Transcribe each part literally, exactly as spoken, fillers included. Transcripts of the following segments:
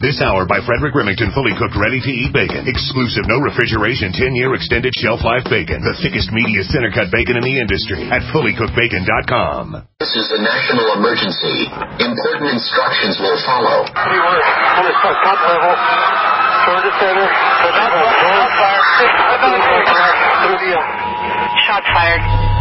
This hour by Frederick Remington, fully cooked, ready-to-eat bacon. Exclusive, no refrigeration, ten-year extended shelf life bacon. The thickest, meatiest, center-cut bacon in the industry at fully cooked bacon dot com. This is a national emergency. Important instructions will follow. Keyword, on the top level, toward the center. Shots fired.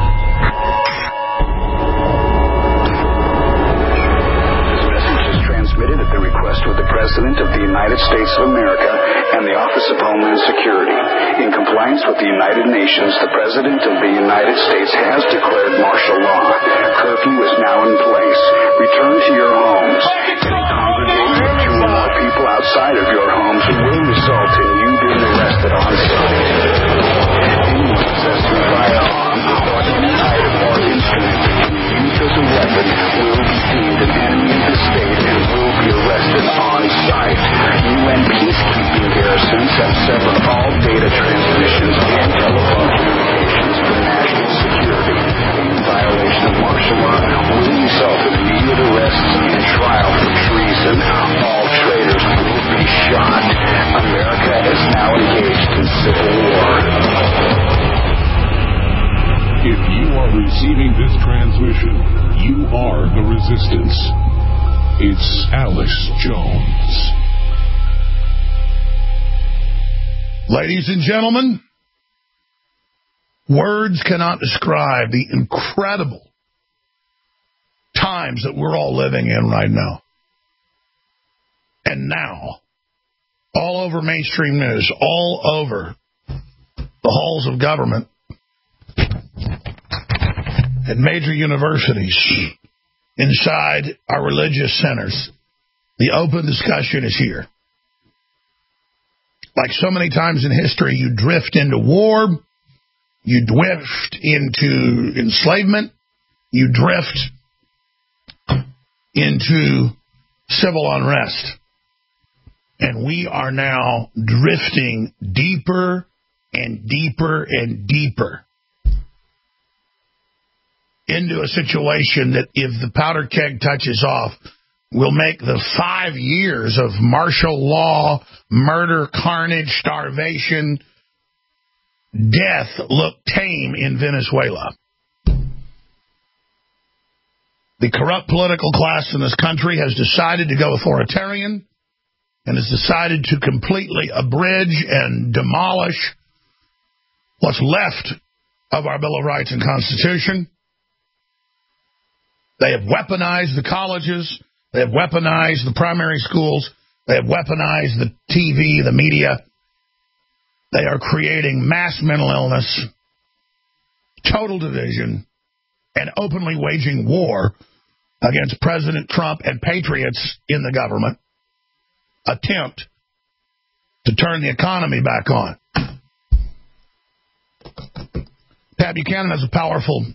At the request of the President of the United States of America and the Office of Homeland Security. In compliance with the United Nations, the President of the United States has declared martial law. Curfew is now in place. Return to your homes. Any congregation of two or more people outside of your homes will result in you being arrested on site. Anyone possessing a firearm or any item or instrument used as a weapon will be deemed an enemy of the state and will be arrested on site. U N peacekeeping garrisons have severed all data transmissions and telephone communications for national security. In violation of martial law will result in immediate arrests and trial for treason. All traitors will be shot. America is now engaged in civil war. If you are receiving this transmission, you are the resistance. It's Alex Jones. Ladies and gentlemen, words cannot describe the incredible times that we're all living in right now. And now, all over mainstream news, all over the halls of government, at major universities, inside our religious centers, the open discussion is here. Like so many times in history, you drift into war, you drift into enslavement, you drift into civil unrest. And we are now drifting deeper and deeper and deeper into a situation that, if the powder keg touches off, will make the five years of martial law, murder, carnage, starvation, death look tame in Venezuela. The corrupt political class in this country has decided to go authoritarian and has decided to completely abridge and demolish what's left of our Bill of Rights and Constitution. They have weaponized the colleges. They have weaponized the primary schools. They have weaponized the T V, the media. They are creating mass mental illness, total division, and openly waging war against President Trump and patriots in the government. Attempt to turn the economy back on. Pat Buchanan has a powerful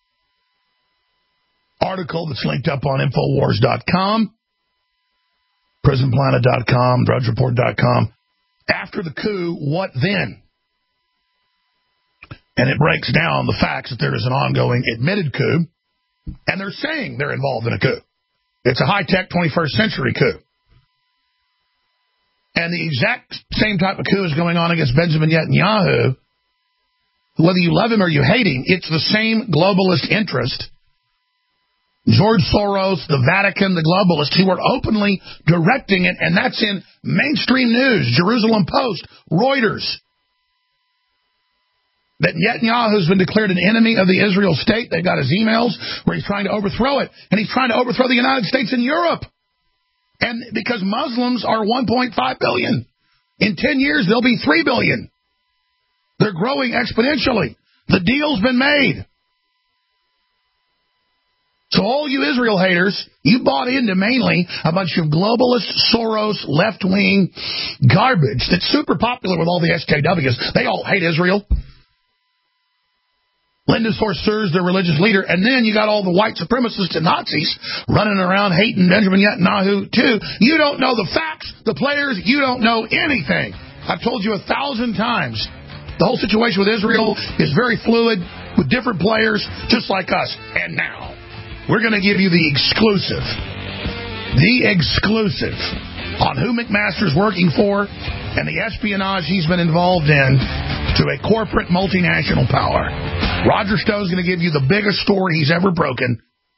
article that's linked up on Infowars dot com, Prison Planet dot com, Drudge Report dot com. After the coup, what then? And it breaks down the facts that there is an ongoing admitted coup, and they're saying they're involved in a coup. It's a high-tech twenty-first century coup. And the exact same type of coup is going on against Benjamin Netanyahu. Whether you love him or you hate him, it's the same globalist interest. George Soros, the Vatican, the globalists who are openly directing it, and that's in mainstream news, Jerusalem Post, Reuters, that Netanyahu's been declared an enemy of the Israel state. They've got his emails where he's trying to overthrow it, and he's trying to overthrow the United States and Europe. And because Muslims are one point five billion, in ten years they'll be three billion. They're growing exponentially. The deal's been made. So all you Israel haters, you bought into mainly a bunch of globalist, Soros, left-wing garbage that's super popular with all the S J Ws. They all hate Israel. Linda Sarsour's their religious leader, and then you got all the white supremacists and Nazis running around hating Benjamin Netanyahu, too. You don't know the facts, the players, you don't know anything. I've told you a thousand times. The whole situation with Israel is very fluid, with different players, just like us. And now, we're going to give you the exclusive, the exclusive on who McMaster's working for and the espionage he's been involved in to a corporate multinational power. Roger Stowe's going to give you the biggest story he's ever broken.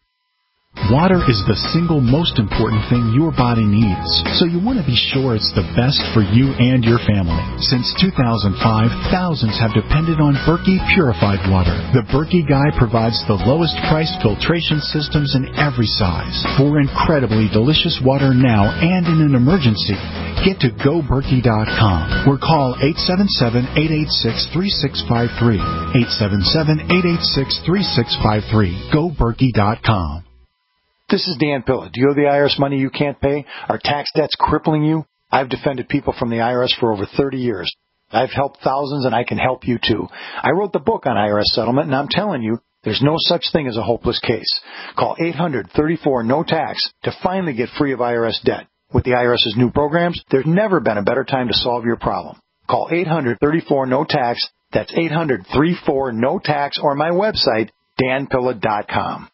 Water is the single most important thing your body needs, so you want to be sure it's the best for you and your family. Since two thousand five, thousands have depended on Berkey purified water. The Berkey Guy provides the lowest priced filtration systems in every size for incredibly delicious water now and in an emergency. Get to go berkey dot com or call eight seven seven, eight eight six, three six five three. eight seven seven, eight eight six, three six five three. go berkey dot com. This is Dan Pilla. Do you owe the I R S money you can't pay? Are tax debts crippling you? I've defended people from the I R S for over thirty years. I've helped thousands, and I can help you too. I wrote the book on I R S settlement, and I'm telling you, there's no such thing as a hopeless case. Call eight hundred, thirty-four, no tax to finally get free of I R S debt. With the I R S's new programs, there's never been a better time to solve your problem. Call eight hundred, thirty-four, no tax. That's eight hundred, thirty-four, no tax, or my website, dan pilla dot com.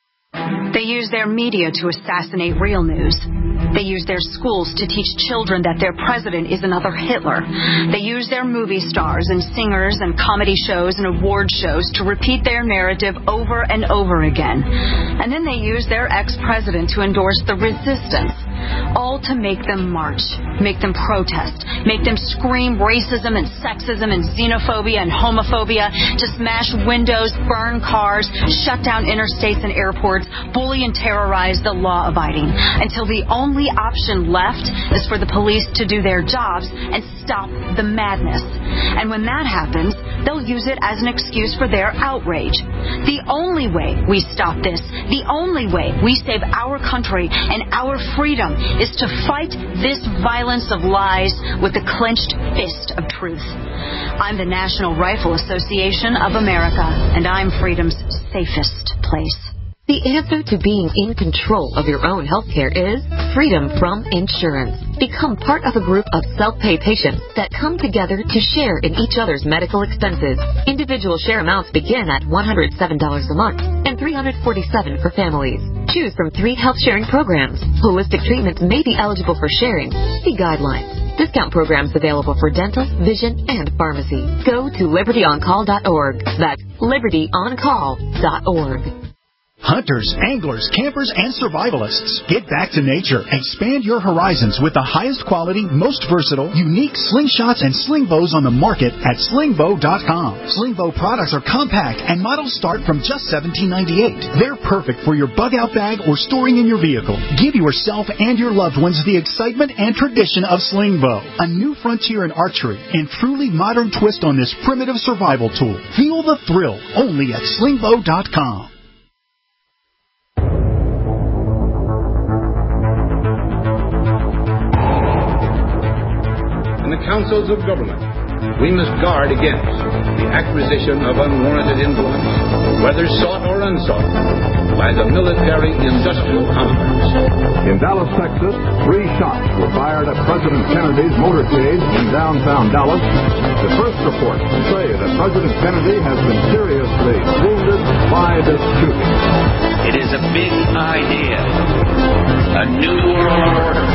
They use their media to assassinate real news. They use their schools to teach children that their president is another Hitler. They use their movie stars and singers and comedy shows and award shows to repeat their narrative over and over again. And then they use their ex-president to endorse the resistance, all to make them march, make them protest, make them scream racism and sexism and xenophobia and homophobia, to smash windows, burn cars, shut down interstates and airports, bully and terrorize the law-abiding, until the only option left is for the police to do their jobs and stop the madness. And when that happens, they'll use it as an excuse for their outrage. The only way we stop this, the only way we save our country and our freedom, is to fight this violence of lies with the clenched fist of truth. I'm the National Rifle Association of America, and I'm freedom's safest place. The answer to being in control of your own health care is freedom from insurance. Become part of a group of self-pay patients that come together to share in each other's medical expenses. Individual share amounts begin at one hundred seven dollars a month and three hundred forty-seven dollars for families. Choose from three health sharing programs. Holistic treatments may be eligible for sharing. See guidelines. Discount programs available for dental, vision, and pharmacy. Go to liberty on call dot org. That's liberty on call dot org. Hunters, anglers, campers, and survivalists, get back to nature. Expand your horizons with the highest quality, most versatile, unique slingshots and sling bows on the market at sling bow dot com. Sling bow products are compact and models start from just seventeen ninety-eight. They're perfect for your bug-out bag or storing in your vehicle. Give yourself and your loved ones the excitement and tradition of sling bow, a new frontier in archery and truly modern twist on this primitive survival tool. Feel the thrill only at sling bow dot com. In the councils of government, we must guard against the acquisition of unwarranted influence, whether sought or unsought, by the military-industrial complex. In Dallas, Texas, three shots were fired at President Kennedy's motorcade in downtown Dallas. The first reports say that President Kennedy has been seriously wounded by this shooting. It is a big idea, a new world order.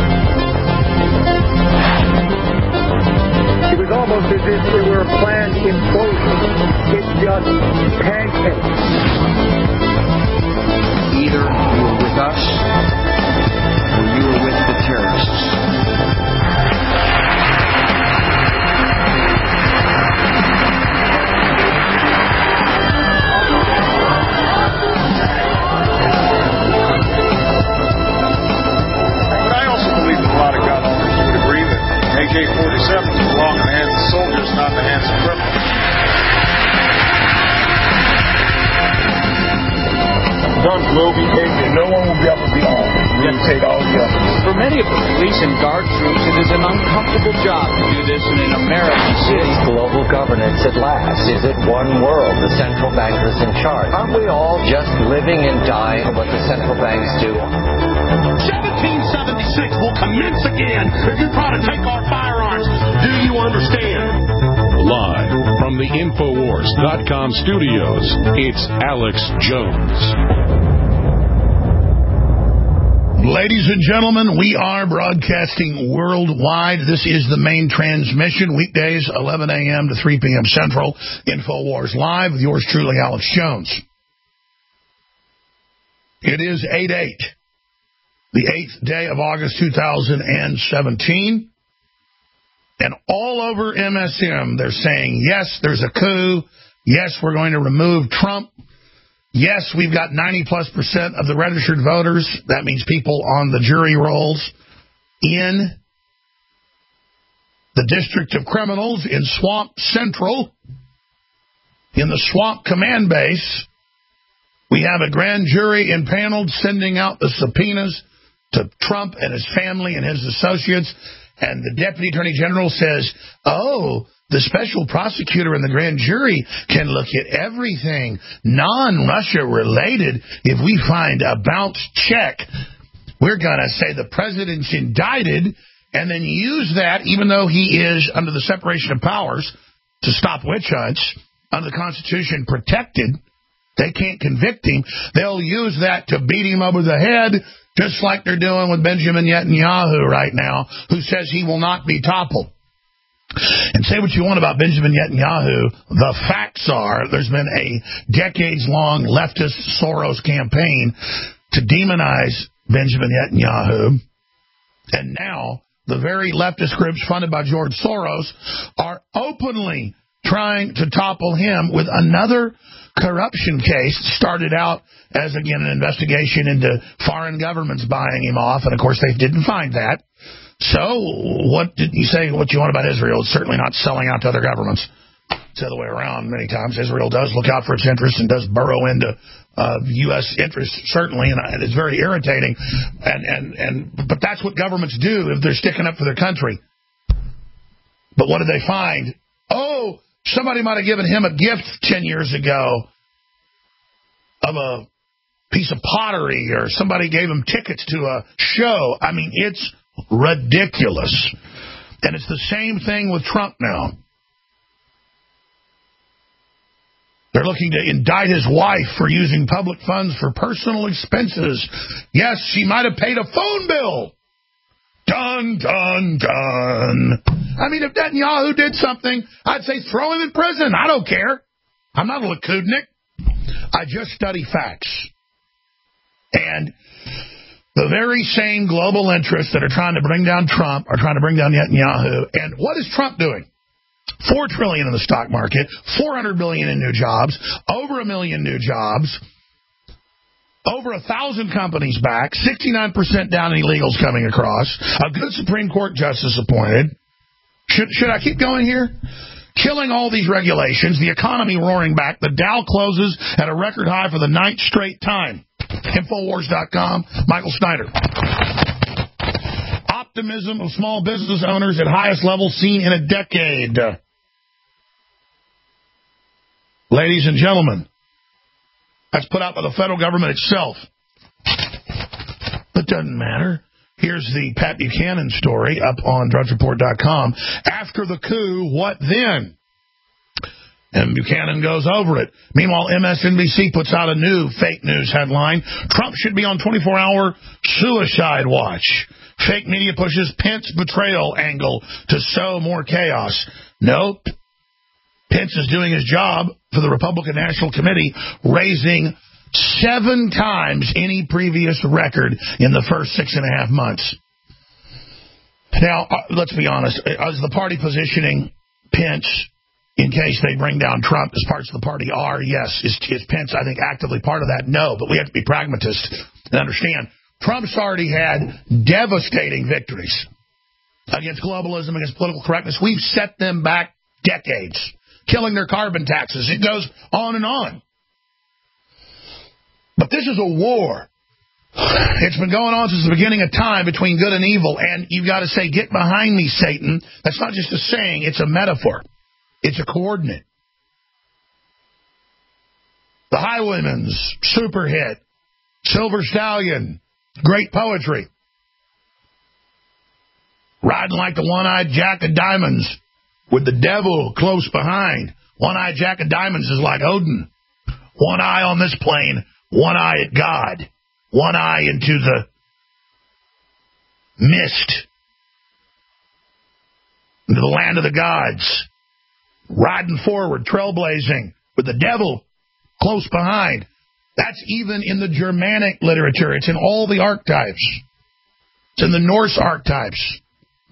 It was almost as if it were a planned implosion. It's just pancakes. Either you were with us or you were with the terrorists. But I also believe that a lot of gun owners would agree that A K forty-sevens belong in the hands of soldiers, not in the hands of criminals. Guns will be taken. No one will be able to be armed. We have to take all the guns. For many of the police and guard troops, it is an uncomfortable job to do this in an American city. It's global governance at last. Is it one world? The central bankers in charge. Aren't we all just living and dying for what the central banks do? seventeen seventy-six will commence again if you try to take our firearms. Do you understand? Live from the Infowars dot com studios, it's Alex Jones. Ladies and gentlemen, we are broadcasting worldwide. This is the main transmission, weekdays, eleven a.m. to three p.m. Central, InfoWars Live, with yours truly, Alex Jones. It is eight eight, the eighth day of August two thousand seventeen, and all over M S M, they're saying, yes, there's a coup, yes, we're going to remove Trump. Yes, we've got ninety plus percent of the registered voters. That means people on the jury rolls in the District of Criminals in Swamp Central, in the Swamp Command Base. We have a grand jury impaneled sending out the subpoenas to Trump and his family and his associates. And the Deputy Attorney General says, oh, the special prosecutor and the grand jury can look at everything non-Russia related. If we find a bounce check, we're going to say the president's indicted and then use that, even though he is under the separation of powers, to stop witch hunts, under the Constitution protected. They can't convict him. They'll use that to beat him over the head, just like they're doing with Benjamin Netanyahu right now, who says he will not be toppled. And say what you want about Benjamin Netanyahu, the facts are there's been a decades-long leftist Soros campaign to demonize Benjamin Netanyahu, and now the very leftist groups funded by George Soros are openly trying to topple him with another corruption case. Started out as, again, an investigation into foreign governments buying him off, and of course they didn't find that. So, what did you say what you want about Israel? It's certainly not selling out to other governments. It's the other way around many times. Israel does look out for its interests and does burrow into uh, U S interests, certainly, and it's very irritating. And, and, and But that's what governments do if they're sticking up for their country. But what did they find? Oh, somebody might have given him a gift ten years ago of a piece of pottery, or somebody gave him tickets to a show. I mean, it's ridiculous. And it's the same thing with Trump now. They're looking to indict his wife for using public funds for personal expenses. Yes, she might have paid a phone bill. Dun, dun, dun. I mean, if Netanyahu did something, I'd say throw him in prison. I don't care. I'm not a Likudnik. I just study facts. And the very same global interests that are trying to bring down Trump are trying to bring down Netanyahu. And what is Trump doing? Four trillion dollars in the stock market, four hundred billion dollars in new jobs, over a million new jobs, over a thousand companies back, sixty-nine percent down in illegals coming across, a good Supreme Court justice appointed. Should, should I keep going here? Killing all these regulations, the economy roaring back, the Dow closes at a record high for the ninth straight time. Infowars dot com, Michael Snyder. Optimism of small business owners at highest level seen in a decade. Ladies and gentlemen, that's put out by the federal government itself. It doesn't matter. Here's the Pat Buchanan story up on drudge report dot com. After the coup, what then? And Buchanan goes over it. Meanwhile, M S N B C puts out a new fake news headline. Trump should be on twenty-four hour suicide watch. Fake media pushes Pence betrayal angle to sow more chaos. Nope. Pence is doing his job for the Republican National Committee, raising seven times any previous record in the first six and a half months. Now, uh, let's be honest. Is the party positioning Pence in case they bring down Trump as parts of the party are? Yes. Is, is Pence, I think, actively part of that? No. But we have to be pragmatists and understand Trump's already had devastating victories against globalism, against political correctness. We've set them back decades, killing their carbon taxes. It goes on and on. But this is a war. It's been going on since the beginning of time between good and evil, and you've got to say, get behind me, Satan. That's not just a saying, it's a metaphor. It's a coordinate. The Highwaymen's super hit, Silver Stallion, great poetry. Riding like the one-eyed Jack of Diamonds with the devil close behind. One-eyed Jack of Diamonds is like Odin. One eye on this plane, one eye at God. One eye into the mist into the land of the gods, riding forward, trailblazing, with the devil close behind. That's even in the Germanic literature. It's in all the archetypes. It's in the Norse archetypes.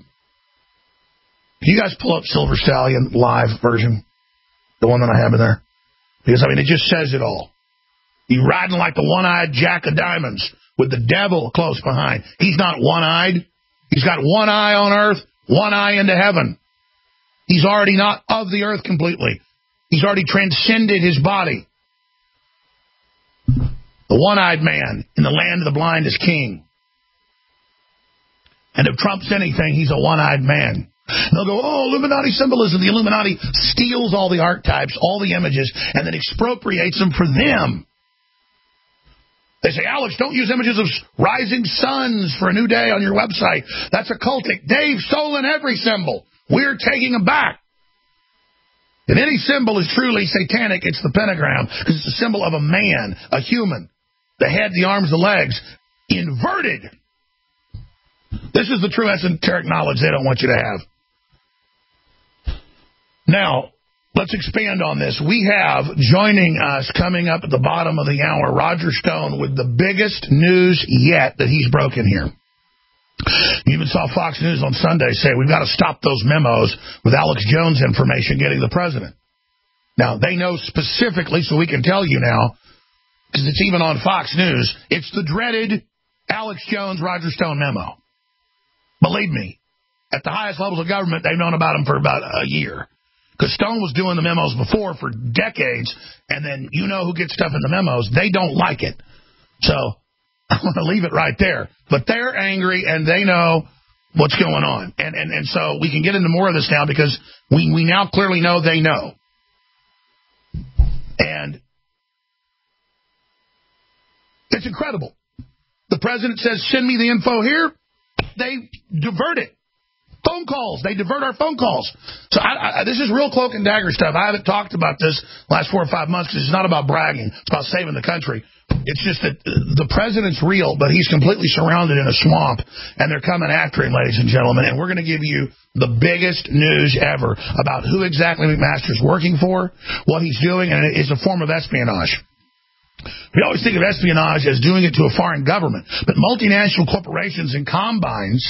Can you guys pull up Silver Stallion live version? The one that I have in there? Because, I mean, it just says it all. He's riding like the one-eyed Jack of Diamonds with the devil close behind. He's not one-eyed. He's got one eye on earth, one eye into heaven. He's already not of the earth completely. He's already transcended his body. The one-eyed man in the land of the blind is king. And if Trump's anything, he's a one-eyed man. They'll go, oh, Illuminati symbolism. The Illuminati steals all the archetypes, all the images, and then expropriates them for them. They say, Alex, don't use images of rising suns for a new day on your website. That's occultic. Dave's stolen every symbol. We're taking them back. If any symbol is truly satanic, it's the pentagram, because it's a symbol of a man, a human. The head, the arms, the legs, inverted. This is the true esoteric knowledge they don't want you to have. Now, let's expand on this. We have, joining us, coming up at the bottom of the hour, Roger Stone with the biggest news yet that he's broken here. You even saw Fox News on Sunday say, we've got to stop those memos with Alex Jones information getting the president. Now, they know specifically, so we can tell you now, because it's even on Fox News, it's the dreaded Alex Jones, Roger Stone memo. Believe me, at the highest levels of government, they've known about him for about a year. Because Stone was doing the memos before for decades, and then you know who gets stuff in the memos. They don't like it. So I'm going to leave it right there. But they're angry, and they know what's going on. And, and, and so we can get into more of this now because we, we now clearly know they know. And it's incredible. The president says, send me the info here. They divert it. Phone calls. They divert our phone calls. So I, I, this is real cloak and dagger stuff. I haven't talked about this last four or five months because it's not about bragging. It's about saving the country. It's just that the president's real, but he's completely surrounded in a swamp, and they're coming after him, ladies and gentlemen. And we're going to give you the biggest news ever about who exactly McMaster's working for, what he's doing, and it is a form of espionage. We always think of espionage as doing it to a foreign government, but multinational corporations and combines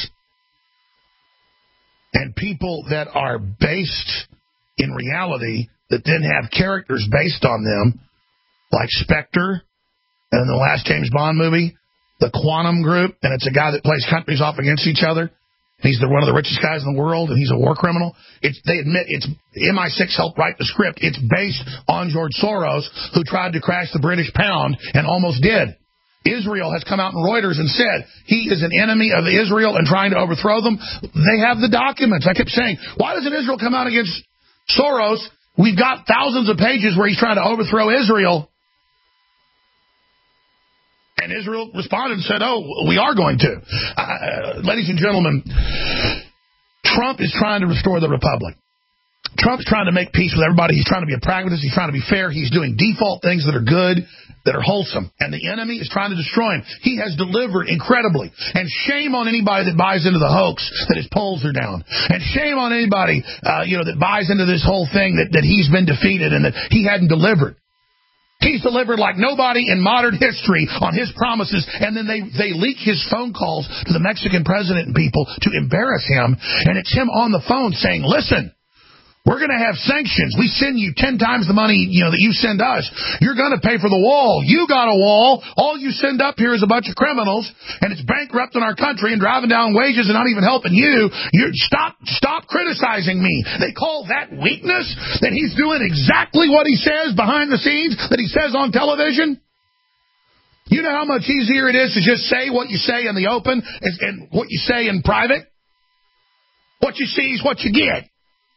and people that are based in reality that then have characters based on them, like Spectre, and in the last James Bond movie, the Quantum Group, and it's a guy that plays countries off against each other. He's the, one of the richest guys in the world, and he's a war criminal. It's, they admit it's M I six helped write the script. It's based on George Soros, who tried to crash the British pound and almost did. Israel has come out in Reuters and said he is an enemy of Israel and trying to overthrow them. They have the documents. I kept saying, why doesn't Israel come out against Soros? We've got thousands of pages where he's trying to overthrow Israel. And Israel responded and said, oh, we are going to. Uh, ladies and gentlemen, Trump is trying to restore the republic. Trump's trying to make peace with everybody. He's trying to be a pragmatist. He's trying to be fair. He's doing default things that are good, that are wholesome. And the enemy is trying to destroy him. He has delivered incredibly. And shame on anybody that buys into the hoax that his polls are down. And shame on anybody uh, you know, that buys into this whole thing that, that he's been defeated and that he hadn't delivered. He's delivered like nobody in modern history on his promises, and then they, they leak his phone calls to the Mexican president and people to embarrass him, and it's him on the phone saying, listen, we're going to have sanctions. We send you ten times the money, you know, that you send us. You're going to pay for the wall. You got a wall. All you send up here is a bunch of criminals, and it's bankrupting our country and driving down wages and not even helping you. You stop, stop criticizing me. They call that weakness, that he's doing exactly what he says behind the scenes, that he says on television. You know how much easier it is to just say what you say in the open and what you say in private? What you see is what you get.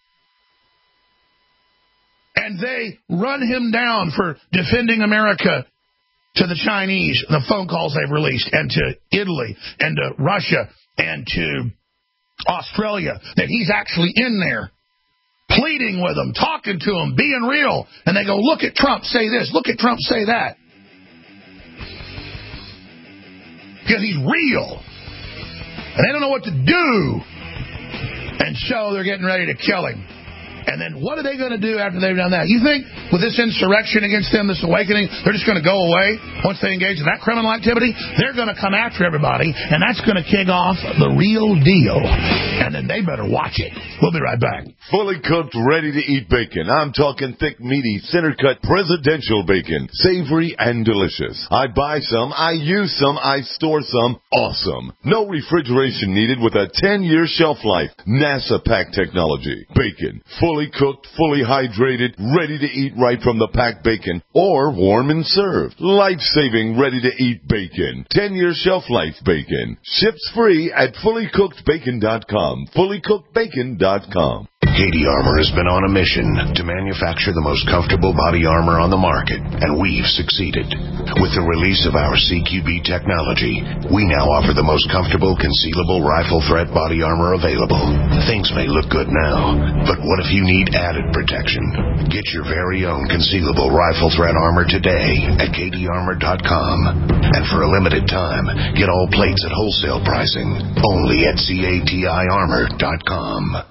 And they run him down for defending America to the Chinese, the phone calls they've released, and to Italy, and to Russia, and to Australia, that he's actually in there, pleading with them, talking to them, being real. And they go, look at Trump, say this, look at Trump, say that. Because he's real. And they don't know what to do. And so they're getting ready to kill him. And then what are they going to do after they've done that? You think with this insurrection against them, this awakening, they're just going to go away once they engage in that criminal activity? They're going to come after everybody, and that's going to kick off the real deal. And then they better watch it. We'll be right back. Fully cooked, ready-to-eat bacon. I'm talking thick, meaty, center-cut presidential bacon. Savory and delicious. I buy some, I use some, I store some. Awesome. No refrigeration needed with a ten-year shelf life. NASA pack technology. Bacon. Fully cooked, fully hydrated, ready to eat right from the packed bacon, or warm and served. Life-saving, ready-to-eat bacon. ten-year shelf life bacon. Ships free at fully cooked bacon dot com. fully cooked bacon dot com. Katie Armor has been on a mission to manufacture the most comfortable body armor on the market, and we've succeeded. With the release of our C Q B technology, we now offer the most comfortable concealable rifle threat body armor available. Things may look good now, but what if you need added protection? Get your very own concealable rifle threat armor today at Katie Armor dot com. And for a limited time, get all plates at wholesale pricing only at C A T I Armor dot com.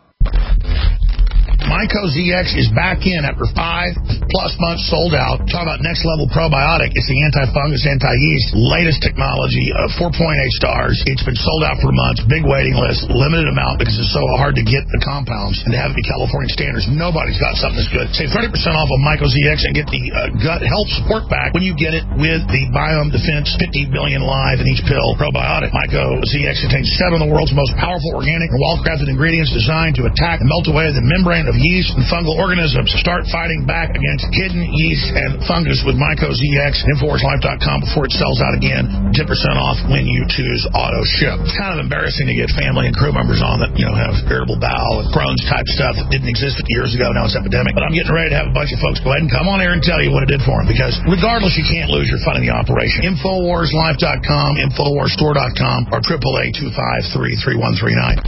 Myco Z X is back in after five plus months sold out. Talk about next level probiotic. It's the anti-fungus, anti-yeast, latest technology, uh, four point eight stars. It's been sold out for months. Big waiting list, limited amount because it's so hard to get the compounds and to have it be California standards. Nobody's got something that's good. Save thirty percent off of Myco Z X and get the uh, gut health support back when you get it with the Biome Defense fifty billion live in each pill probiotic. Myco Z X contains seven of the world's most powerful organic and well-crafted ingredients designed to attack and melt away the membrane of yeast and fungal organisms. Start fighting back against hidden yeast and fungus with Myco Z X at Infowars Life dot com before it sells out again. ten percent off when you choose auto ship. It's kind of embarrassing to get family and crew members on that, you know, have irritable bowel and Crohn's type stuff that didn't exist fifty years ago. Now it's epidemic. But I'm getting ready to have a bunch of folks go ahead and come on here and tell you what it did for them, because regardless, you can't lose your fun in the operation. Infowars Life dot com, Infowars Store dot com, or triple A two five three, three one three nine.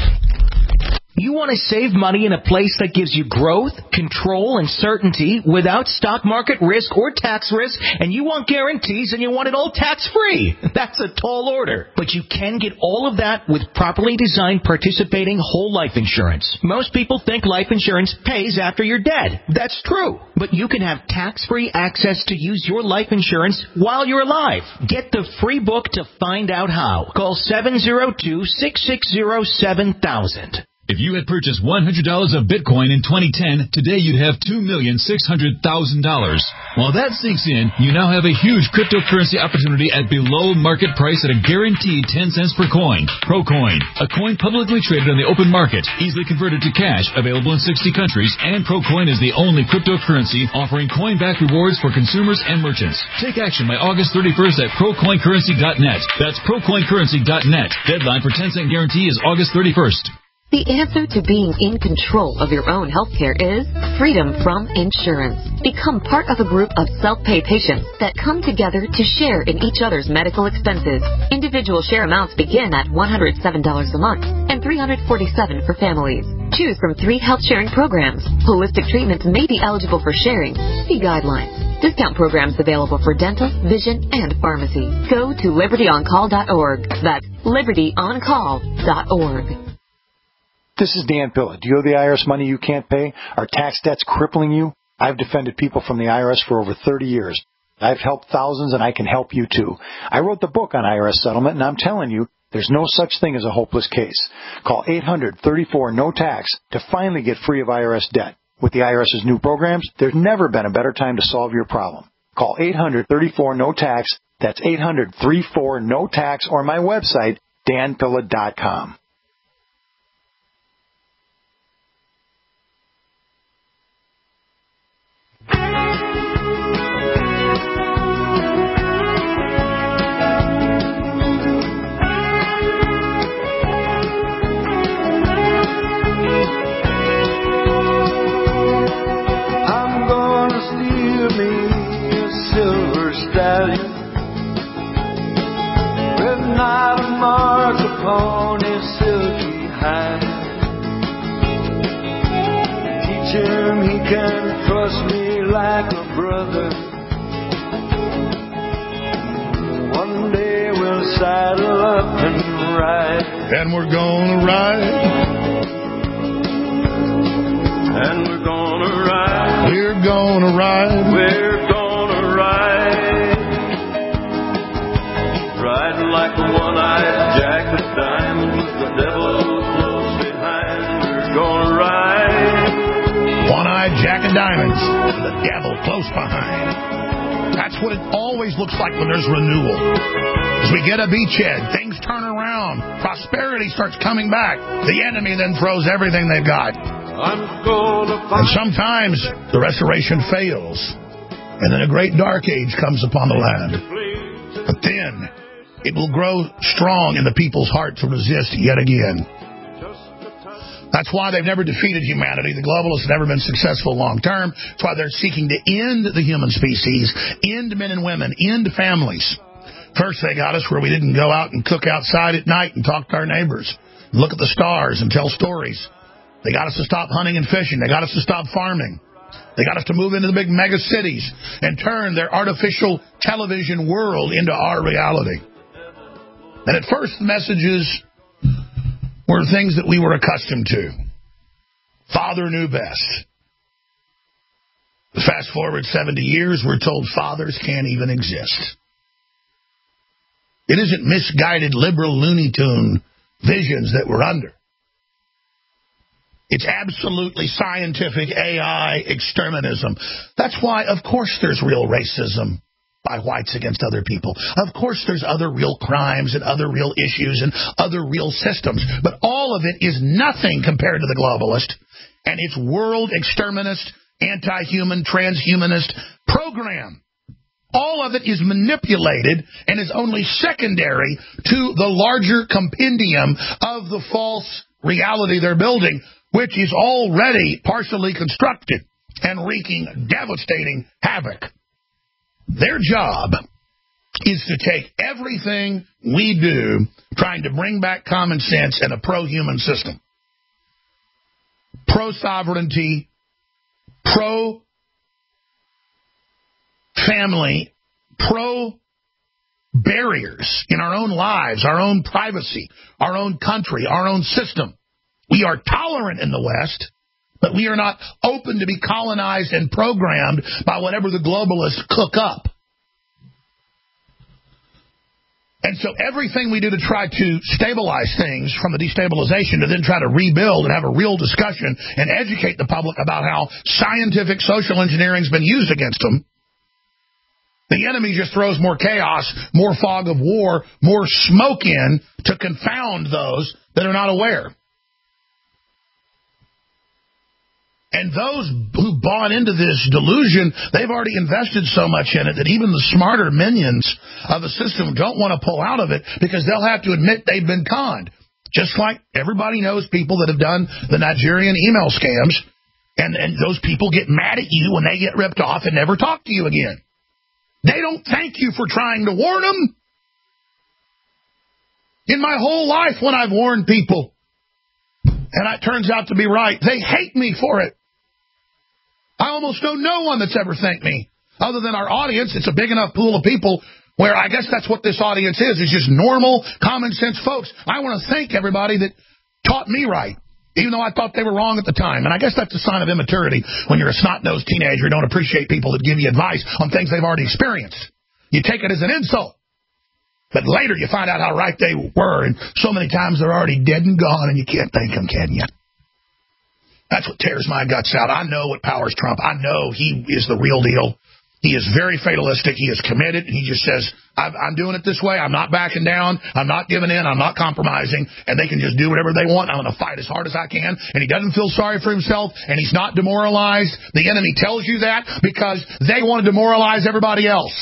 You want to save money in a place that gives you growth, control, and certainty without stock market risk or tax risk, and you want guarantees and you want it all tax-free. That's a tall order. But you can get all of that with properly designed participating whole life insurance. Most people think life insurance pays after you're dead. That's true. But you can have tax-free access to use your life insurance while you're alive. Get the free book to find out how. Call seven zero two, six six zero, seven thousand. If you had purchased one hundred dollars of Bitcoin in twenty ten, today you'd have two million six hundred thousand dollars. While that sinks in, you now have a huge cryptocurrency opportunity at below market price at a guaranteed ten cents per coin. ProCoin, a coin publicly traded on the open market, easily converted to cash, available in sixty countries, and ProCoin is the only cryptocurrency offering coin-back rewards for consumers and merchants. Take action by August thirty-first at pro coin currency dot net. That's pro coin currency dot net. Deadline for ten cent guarantee is August thirty-first. The answer to being in control of your own healthcare is freedom from insurance. Become part of a group of self-pay patients that come together to share in each other's medical expenses. Individual share amounts begin at one hundred seven dollars a month and three hundred forty-seven dollars for families. Choose from three health sharing programs. Holistic treatments may be eligible for sharing. See guidelines. Discount programs available for dental, vision, and pharmacy. Go to liberty on call dot org. That's liberty on call dot org. This is Dan Pilla. Do you owe the I R S money you can't pay? Are tax debts crippling you? I've defended people from the I R S for over thirty years. I've helped thousands, and I can help you too. I wrote the book on I R S settlement, and I'm telling you, there's no such thing as a hopeless case. Call eight hundred, thirty-four, no tax to finally get free of I R S debt. With the IRS's new programs, there's never been a better time to solve your problem. Call eight hundred, thirty-four, no tax. That's eight hundred, thirty-four, no tax, or my website, dan pilla dot com. Not a mark upon his silky hide. Teach him he can trust me like a brother. One day we'll saddle up and ride. And we're gonna ride. And we're gonna ride. We're gonna ride. We're gonna ride. Riding like a one-eyed Jack of Diamonds with the devil close behind. We're gonna ride. One-eyed Jack of Diamonds with the devil close behind. That's what it always looks like when there's renewal. As we get a beachhead, things turn around, prosperity starts coming back. The enemy then throws everything they've got. I'm gonna And sometimes the restoration fails, and then a great dark age comes upon the land. But then it will grow strong in the people's heart to resist yet again. That's why they've never defeated humanity. The globalists have never been successful long term. That's why they're seeking to end the human species, end men and women, end families. First, they got us where we didn't go out and cook outside at night and talk to our neighbors, look at the stars and tell stories. They got us to stop hunting and fishing. They got us to stop farming. They got us to move into the big mega cities and turn their artificial television world into our reality. And at first, the messages were things that we were accustomed to. Father knew best. Fast forward seventy years, we're told fathers can't even exist. It isn't misguided liberal Looney Tune visions that we're under. It's absolutely scientific A I exterminism. That's why, of course, there's real racism by whites against other people. Of course, there's other real crimes and other real issues and other real systems. But all of it is nothing compared to the globalist and its world exterminist, anti-human, transhumanist program. All of it is manipulated and is only secondary to the larger compendium of the false reality they're building, which is already partially constructed and wreaking devastating havoc. Their job is to take everything we do trying to bring back common sense and a pro-human system. Pro-sovereignty, pro-family, pro-barriers in our own lives, our own privacy, our own country, our own system. We are tolerant in the West, but we are not open to be colonized and programmed by whatever the globalists cook up. And so everything we do to try to stabilize things from the destabilization to then try to rebuild and have a real discussion and educate the public about how scientific social engineering has been used against them, the enemy just throws more chaos, more fog of war, more smoke in to confound those that are not aware. And those who bought into this delusion, they've already invested so much in it that even the smarter minions of the system don't want to pull out of it because they'll have to admit they've been conned. Just like everybody knows people that have done the Nigerian email scams, and, and those people get mad at you when they get ripped off and never talk to you again. They don't thank you for trying to warn them. In my whole life when I've warned people, and it turns out to be right, they hate me for it. I almost know no one that's ever thanked me. Other than our audience, it's a big enough pool of people where I guess that's what this audience is. It's just normal, common sense folks. I want to thank everybody that taught me right, even though I thought they were wrong at the time. And I guess that's a sign of immaturity when you're a snot-nosed teenager who don't appreciate people that give you advice on things they've already experienced. You take it as an insult. But later you find out how right they were, and so many times they're already dead and gone, and you can't thank them, can you? That's what tears my guts out. I know what powers Trump. I know he is the real deal. He is very fatalistic. He is committed. He just says, I'm doing it this way. I'm not backing down. I'm not giving in. I'm not compromising. And they can just do whatever they want. I'm going to fight as hard as I can. And he doesn't feel sorry for himself, and he's not demoralized. The enemy tells you that because they want to demoralize everybody else.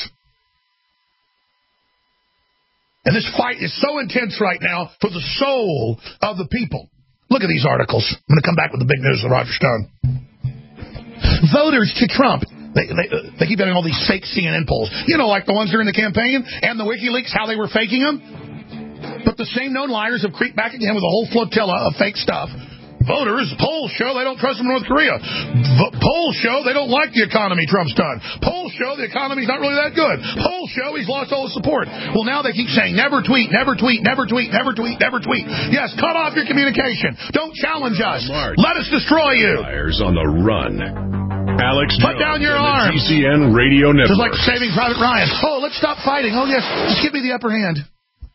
And this fight is so intense right now for the soul of the people. Look at these articles. I'm going to come back with the big news of Roger Stone. Voters to Trump. They, they, they keep getting all these fake C N N polls. You know, like the ones during the campaign and the WikiLeaks, how they were faking them. But the same known liars have creeped back again with a whole flotilla of fake stuff. Voters, polls show they don't trust him in North Korea. V- polls show they don't like the economy Trump's done. Polls show the economy's not really that good. Polls show he's lost all his support. Well, now they keep saying never tweet, never tweet, never tweet, never tweet, never tweet. Yes, cut off your communication. Don't challenge us. Let us destroy you. Fires on the run. Alex Put Jones down your on the arms. G C N Radio Network. Just like Saving Private Ryan. Oh, let's stop fighting. Oh, yes, just give me the upper hand.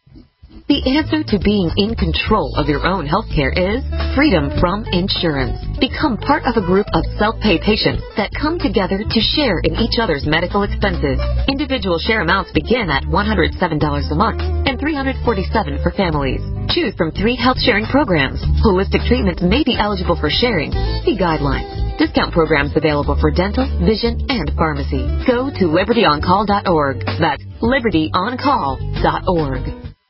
The answer to being in control of your own health care is freedom from insurance. Become part of a group of self-pay patients that come together to share in each other's medical expenses. Individual share amounts begin at one hundred seven dollars a month and three hundred forty-seven dollars for families. Choose from three health sharing programs. Holistic treatments may be eligible for sharing. See guidelines. Discount programs available for dental, vision, and pharmacy. Go to liberty on call dot org. That's liberty on call dot org.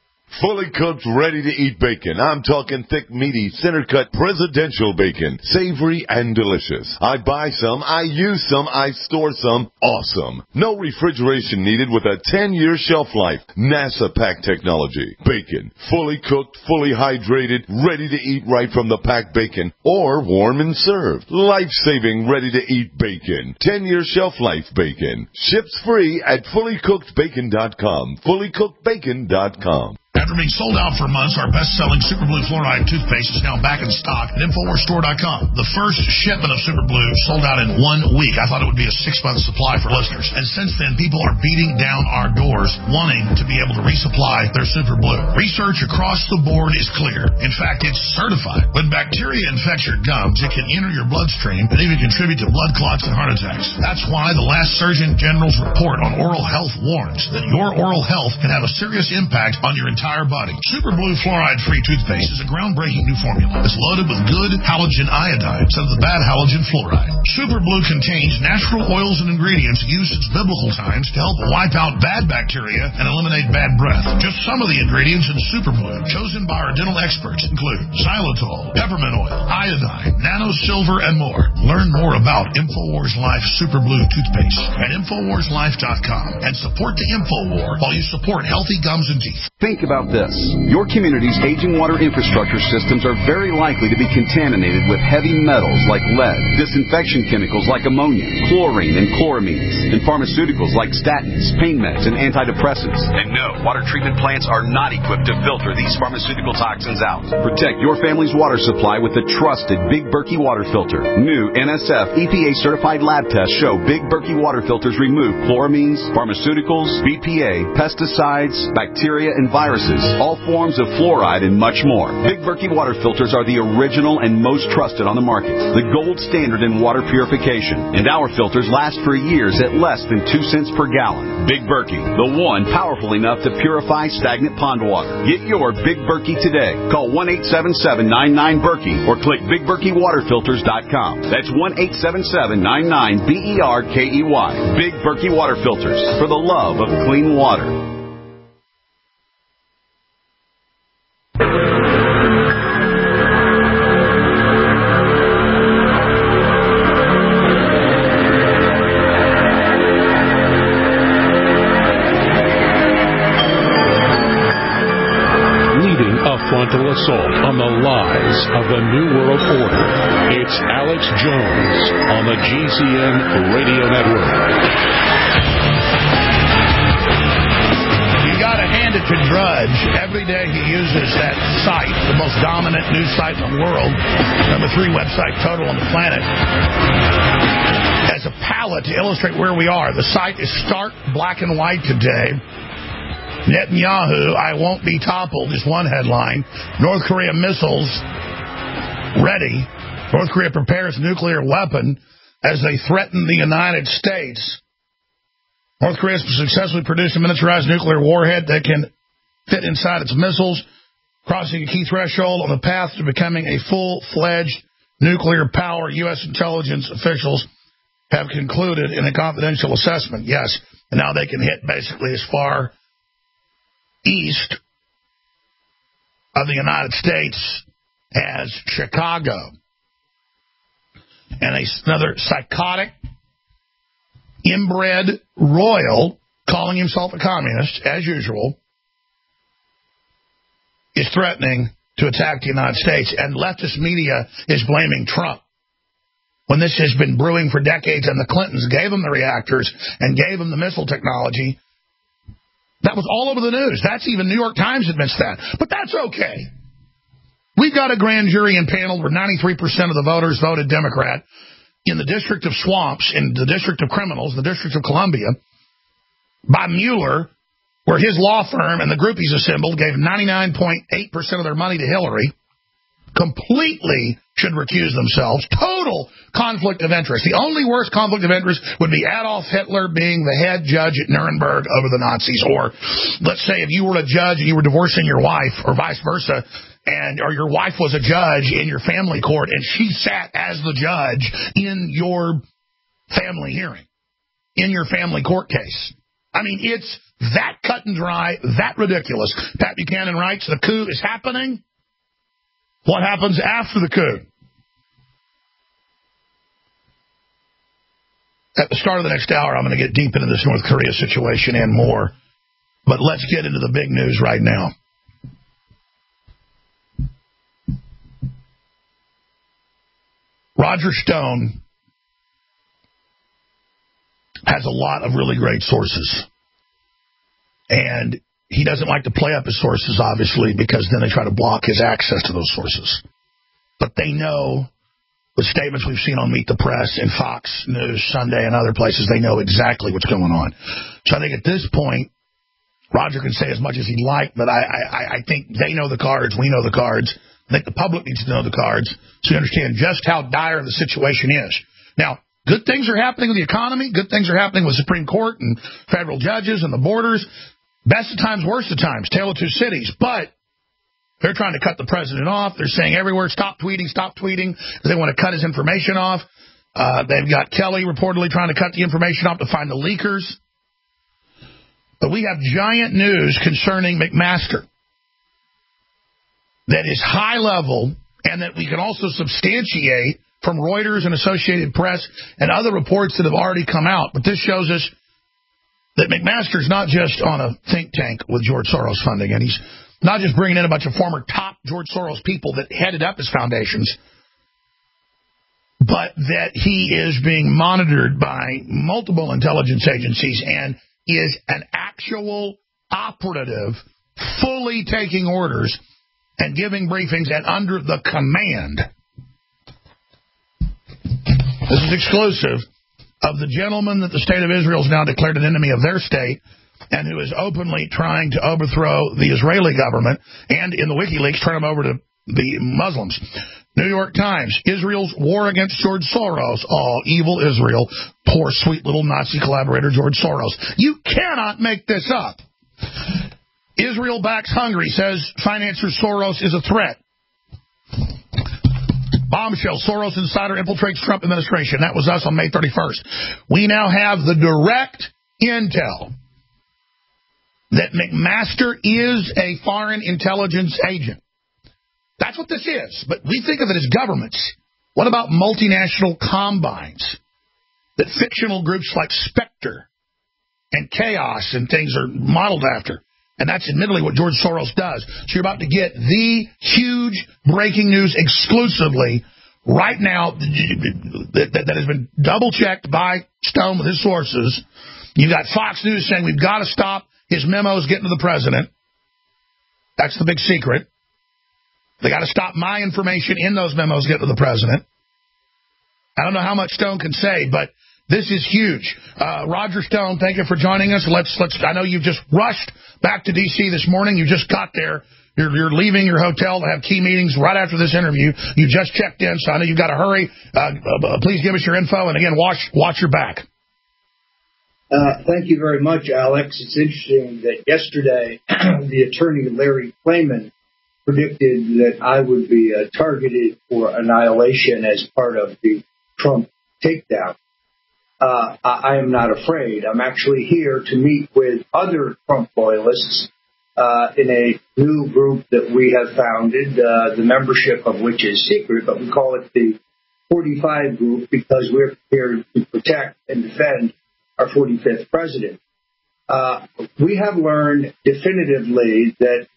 Fully cooked, ready-to-eat bacon. I'm talking thick, meaty, center-cut presidential bacon. Savory and delicious. I buy some, I use some, I store some. Awesome. No refrigeration needed with a ten-year shelf life. NASA pack technology. Bacon. Fully cooked, fully hydrated, ready to eat right from the packed bacon. Or warm and served. Life-saving, ready-to-eat bacon. ten-year shelf life bacon. Ships free at fully cooked bacon dot com. fully cooked bacon dot com. After being sold out for months, our best-selling Super Blue Fluoride toothpaste is now back in stock at Infowars Store dot com. The first shipment of Super Blue sold out in one week. I thought it would be a six-month supply for listeners. And since then, people are beating down our doors wanting to be able to resupply their Super Blue. Research across the board is clear. In fact, it's certified. When bacteria infects your gums, it can enter your bloodstream and even contribute to blood clots and heart attacks. That's why the last Surgeon General's report on oral health warns that your oral health can have a serious impact on your entire body. Super Blue Fluoride-Free toothpaste is a groundbreaking new formula. It's loaded with good halogen iodine instead of the bad halogen fluoride. Super Blue contains natural oils and ingredients used since biblical times to help wipe out bad bacteria and eliminate bad breath. Just some of the ingredients in Super Blue, chosen by our dental experts, include xylitol, peppermint oil, iodine, nano silver, and more. Learn more about InfoWars Life Super Blue toothpaste at Infowars Life dot com and support the InfoWar while you support healthy gums and teeth. Think about this. Your community's aging water infrastructure systems are very likely to be contaminated with heavy metals like lead, disinfection chemicals like ammonia, chlorine and chloramines, and pharmaceuticals like statins, pain meds, and antidepressants. And no, water treatment plants are not equipped to filter these pharmaceutical toxins out. Protect your family's water supply with the trusted Big Berkey water filter. New N S F E P A certified lab tests show Big Berkey water filters remove chloramines, pharmaceuticals, B P A, pesticides, bacteria, and viruses, all forms of fluoride, and much more. Big Berkey water filters are the original and most trusted on the market, the gold standard in water purification, and our filters last for years at less than two cents per gallon. Big Berkey, the one powerful enough to purify stagnant pond water. Get your Big Berkey today. Call one eight seven seven, nine nine, Berkey or click big berkey water filters dot com. That's one eight seven seven, nine nine, B E R K E Y. Big Berkey water filters, for the love of clean water. Frontal assault on the lies of the New World Order. It's Alex Jones on the G C N Radio Network. You got to hand it to Drudge. Every day he uses that site, the most dominant news site in the world, number three website total on the planet, as a palette to illustrate where we are. The site is stark black and white today. Netanyahu, I won't be toppled, is one headline. North Korea missiles ready. North Korea prepares nuclear weapon as they threaten the United States. North Korea has successfully produced a miniaturized nuclear warhead that can fit inside its missiles, crossing a key threshold on the path to becoming a full-fledged nuclear power, U S intelligence officials have concluded in a confidential assessment. Yes, and now they can hit basically as far east of the United States as Chicago. And a, another psychotic, inbred royal, calling himself a communist, as usual, is threatening to attack the United States, and leftist media is blaming Trump when this has been brewing for decades, and the Clintons gave them the reactors and gave them the missile technology. That was all over the news. That's even New York Times admits that. But that's okay. We've got a grand jury impaneled where ninety-three percent of the voters voted Democrat in the District of Swamps, in the District of Criminals, the District of Columbia, by Mueller, where his law firm and the group he's assembled gave ninety-nine point eight percent of their money to Hillary, completely should recuse themselves. Total conflict of interest. The only worst conflict of interest would be Adolf Hitler being the head judge at Nuremberg over the Nazis. Or let's say if you were a judge and you were divorcing your wife, or vice versa, and or your wife was a judge in your family court and she sat as the judge in your family hearing, in your family court case. I mean, it's that cut and dry, that ridiculous. Pat Buchanan writes, the coup is happening. What happens after the coup? At the start of the next hour, I'm going to get deep into this North Korea situation and more. But let's get into the big news right now. Roger Stone has a lot of really great sources. And he doesn't like to play up his sources, obviously, because then they try to block his access to those sources. But they know, with statements we've seen on Meet the Press and Fox News Sunday and other places, they know exactly what's going on. So I think at this point, Roger can say as much as he'd like, but I, I, I think they know the cards, we know the cards. I think the public needs to know the cards so you understand just how dire the situation is. Now, good things are happening with the economy. Good things are happening with Supreme Court and federal judges and the borders. Best of times, worst of times, tale of two cities. But they're trying to cut the president off. They're saying everywhere, stop tweeting, stop tweeting, because they want to cut his information off. Uh, they've got Kelly reportedly trying to cut the information off to find the leakers. But we have giant news concerning McMaster that is high level and that we can also substantiate from Reuters and Associated Press and other reports that have already come out. But this shows us that McMaster's not just on a think tank with George Soros funding, and he's not just bringing in a bunch of former top George Soros people that headed up his foundations, but that he is being monitored by multiple intelligence agencies and is an actual operative, fully taking orders and giving briefings and under the command. This is exclusive of the gentleman that the state of Israel has now declared an enemy of their state and who is openly trying to overthrow the Israeli government and in the WikiLeaks turn them over to the Muslims. New York Times, Israel's war against George Soros. Oh, evil Israel. Poor, sweet little Nazi collaborator George Soros. You cannot make this up. Israel backs Hungary, says financier Soros is a threat. Bombshell, Soros insider infiltrates Trump administration. That was us on May thirty-first. We now have the direct intel that McMaster is a foreign intelligence agent. That's what this is. But we think of it as governments. What about multinational combines that fictional groups like Spectre and Chaos and things are modeled after? And that's admittedly what George Soros does. So you're about to get the huge breaking news exclusively right now that, that, that has been double-checked by Stone with his sources. You've got Fox News saying we've got to stop his memos getting to the president. That's the big secret. They got to stop my information in those memos getting to the president. I don't know how much Stone can say, but this is huge. Uh, Roger Stone, thank you for joining us. Let's let's. I know you've just rushed back to D C this morning. You just got there. You're, you're leaving your hotel to have key meetings right after this interview. You just checked in, so I know you've got to hurry. Uh, uh, please give us your info, and again, watch watch your back. Uh, thank you very much, Alex. It's interesting that yesterday the attorney Larry Klayman predicted that I would be uh, targeted for annihilation as part of the Trump takedown. Uh, I am not afraid. I'm actually here to meet with other Trump loyalists uh, in a new group that we have founded, uh, the membership of which is secret, but we call it the forty-five Group because we're here to protect and defend our forty-fifth president. Uh, we have learned definitively that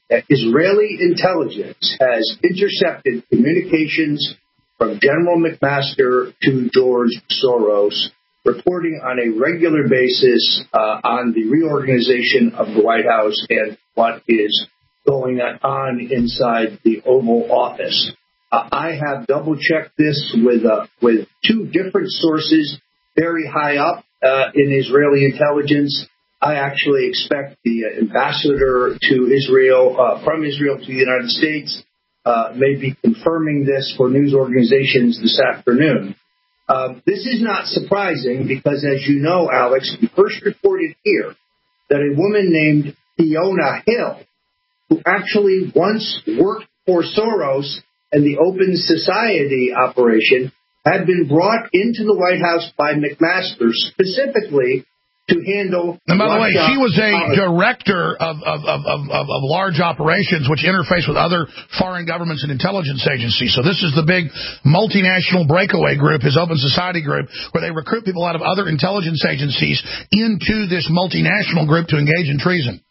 that Israeli intelligence has intercepted communications from General McMaster to George Soros, reporting on a regular basis uh, on the reorganization of the White House and what is going on inside the Oval Office. Uh, I have double-checked this with uh, with two different sources very high up uh, in Israeli intelligence. I actually expect the uh, ambassador to Israel, uh, from Israel to the United States, uh, may be confirming this for news organizations this afternoon. Uh, this is not surprising because, as you know, Alex, we first reported here that a woman named Fiona Hill, who actually once worked for Soros and the Open Society operation, had been brought into the White House by McMaster specifically to handle. And by the way, Russia she was a policy. director of, of, of, of, of large operations which interface with other foreign governments and intelligence agencies. So this is the big multinational breakaway group, his Open Society group, where they recruit people out of other intelligence agencies into this multinational group to engage in treason.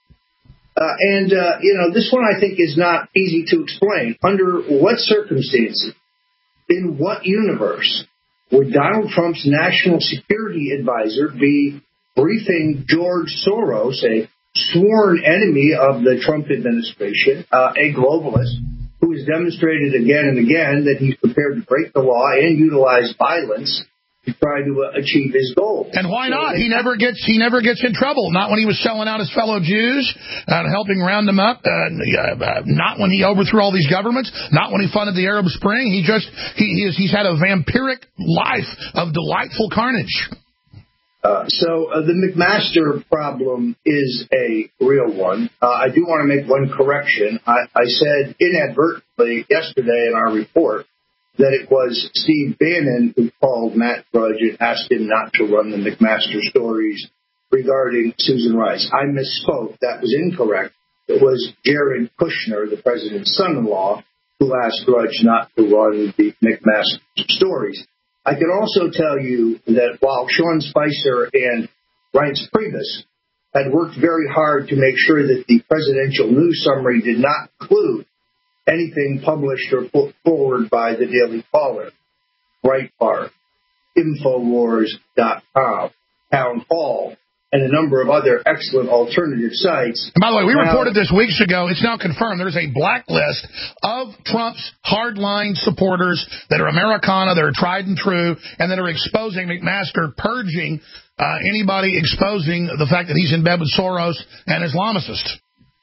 Uh, and, uh, you know, this one I think is not easy to explain. Under what circumstances, in what universe, would Donald Trump's national security advisor be briefing George Soros, a sworn enemy of the Trump administration, uh, a globalist, who has demonstrated again and again that he's prepared to break the law and utilize violence to try to uh, achieve his goals. And why not? He never gets he never gets in trouble. Not when he was selling out his fellow Jews, uh, helping round them up. Uh, uh, not when he overthrew all these governments. Not when he funded the Arab Spring. He just he, he is, he's had a vampiric life of delightful carnage. Uh, so uh, the McMaster problem is a real one. Uh, I do want to make one correction. I, I said inadvertently yesterday in our report that it was Steve Bannon who called Matt Drudge and asked him not to run the McMaster stories regarding Susan Rice. I misspoke. That was incorrect. It was Jared Kushner, the president's son-in-law, who asked Drudge not to run the McMaster stories. I can also tell you that while Sean Spicer and Reince Priebus had worked very hard to make sure that the presidential news summary did not include anything published or put forward by the Daily Caller, Breitbart, Infowars dot com, Town Hall, and a number of other excellent alternative sites. And by the way, we now, reported this weeks ago. It's now confirmed. There's a blacklist of Trump's hardline supporters that are Americana, that are tried and true, and that are exposing McMaster, purging uh, anybody exposing the fact that he's in bed with Soros and Islamicists.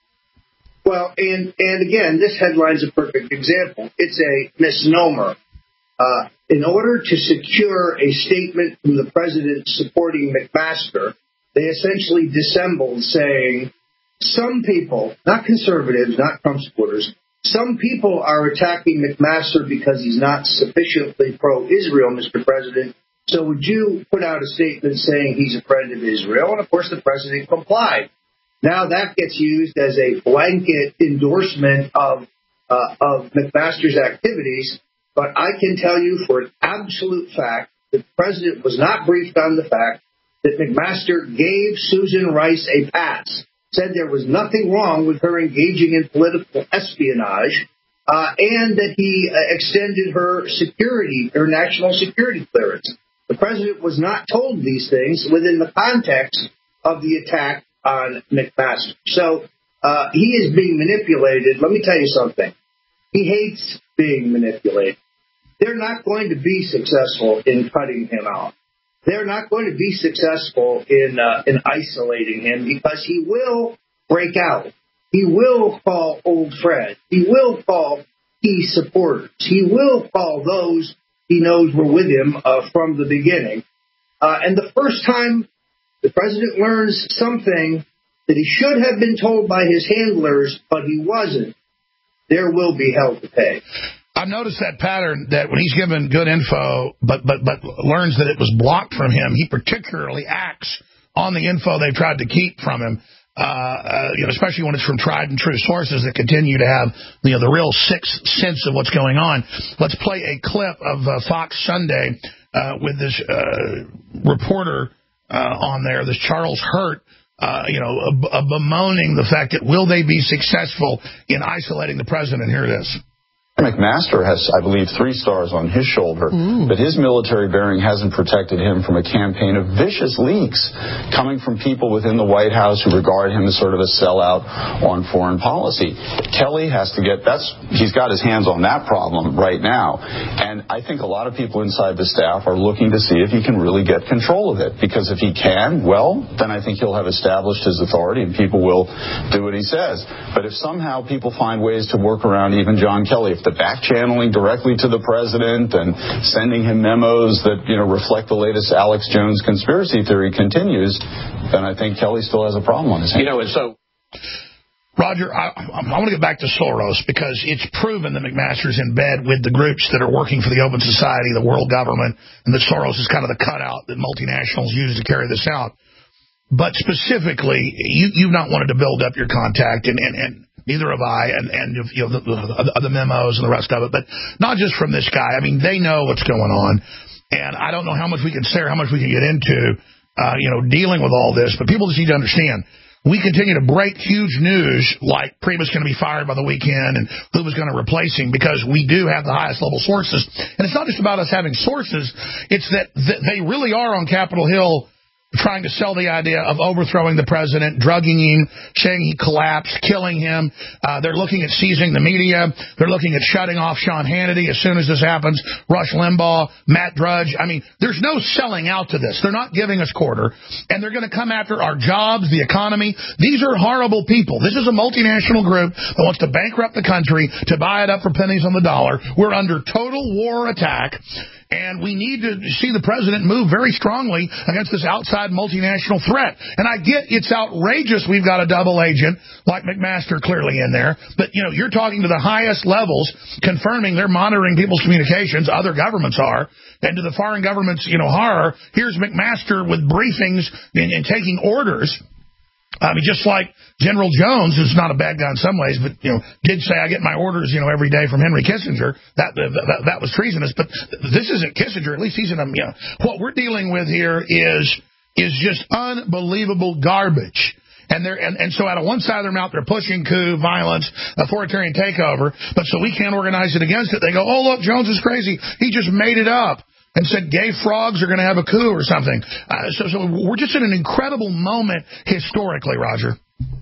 Well, and, and again, this headline's a perfect example. It's a misnomer. Uh, in order to secure a statement from the president supporting McMaster, they essentially dissembled saying some people, not conservatives, not Trump supporters, some people are attacking McMaster because he's not sufficiently pro-Israel, Mister President. So would you put out a statement saying he's a friend of Israel? And, of course, the president complied. Now that gets used as a blanket endorsement of uh, of McMaster's activities. But I can tell you for an absolute fact that the president was not briefed on the fact that McMaster gave Susan Rice a pass, said there was nothing wrong with her engaging in political espionage, uh, and that he uh, extended her security, her national security clearance. The president was not told these things within the context of the attack on McMaster. So uh, he is being manipulated. Let me tell you something. He hates being manipulated. They're not going to be successful in cutting him out. They're not going to be successful in uh, in isolating him because he will break out. He will call old friends. He will call key supporters. He will call those he knows were with him uh, from the beginning. Uh, and the first time the president learns something that he should have been told by his handlers, but he wasn't, there will be hell to pay. I've noticed that pattern that when he's given good info, but but but learns that it was blocked from him, he particularly acts on the info they've tried to keep from him. Uh, uh, you know, especially when it's from tried and true sources that continue to have you know the real sixth sense of what's going on. Let's play a clip of uh, Fox Sunday uh, with this uh, reporter uh, on there, this Charles Hurt, uh, you know, uh, bemoaning the fact that will they be successful in isolating the president? Here it is. McMaster has, I believe, three stars on his shoulder, mm. but his military bearing hasn't protected him from a campaign of vicious leaks coming from people within the White House who regard him as sort of a sellout on foreign policy. Kelly has to get, that's, he's got his hands on that problem right now. And I think a lot of people inside the staff are looking to see if he can really get control of it. Because if he can, well, then I think he'll have established his authority and people will do what he says. But if somehow people find ways to work around even John Kelly, if the back channeling directly to the president and sending him memos that, you know, reflect the latest Alex Jones conspiracy theory continues, then I think Kelly still has a problem on his hands. You know, and so... Roger, I, I want to get back to Soros because it's proven that McMaster's in bed with the groups that are working for the Open Society, the world government, and that Soros is kind of the cutout that multinationals use to carry this out. But specifically, you, you've not wanted to build up your contact, and, and, and neither have I, and, and you know, the, the, the memos and the rest of it, but not just from this guy. I mean, they know what's going on, and I don't know how much we can say or how much we can get into, uh, you know, dealing with all this, but people just need to understand. We continue to break huge news like Priebus going to be fired by the weekend and who was going to replace him because we do have the highest level sources. And it's not just about us having sources. It's that th- they really are on Capitol Hill trying to sell the idea of overthrowing the president, drugging him, saying he collapsed, killing him. Uh, they're looking at seizing the media. They're looking at shutting off Sean Hannity as soon as this happens, Rush Limbaugh, Matt Drudge. I mean, there's no selling out to this. They're not giving us quarter, and they're going to come after our jobs, the economy. These are horrible people. This is a multinational group that wants to bankrupt the country to buy it up for pennies on the dollar. We're under total war attack. And we need to see the president move very strongly against this outside multinational threat. And I get it's outrageous we've got a double agent like McMaster clearly in there. But, you know, you're talking to the highest levels confirming they're monitoring people's communications. Other governments are. And to the foreign government's, you know, horror, here's McMaster with briefings and, and taking orders. I mean, just like General Jones, who's not a bad guy in some ways, but, you know, did say I get my orders, you know, every day from Henry Kissinger. That that, that was treasonous. But this isn't Kissinger. At least he's in a, you know, what we're dealing with here is is just unbelievable garbage. And they're and, and so out of one side of their mouth, they're pushing coup, violence, authoritarian takeover. But so we can't organize it against it. They go, oh, look, Jones is crazy. He just made it up. And said gay frogs are going to have a coup or something. Uh, so, so we're just in an incredible moment historically, Roger.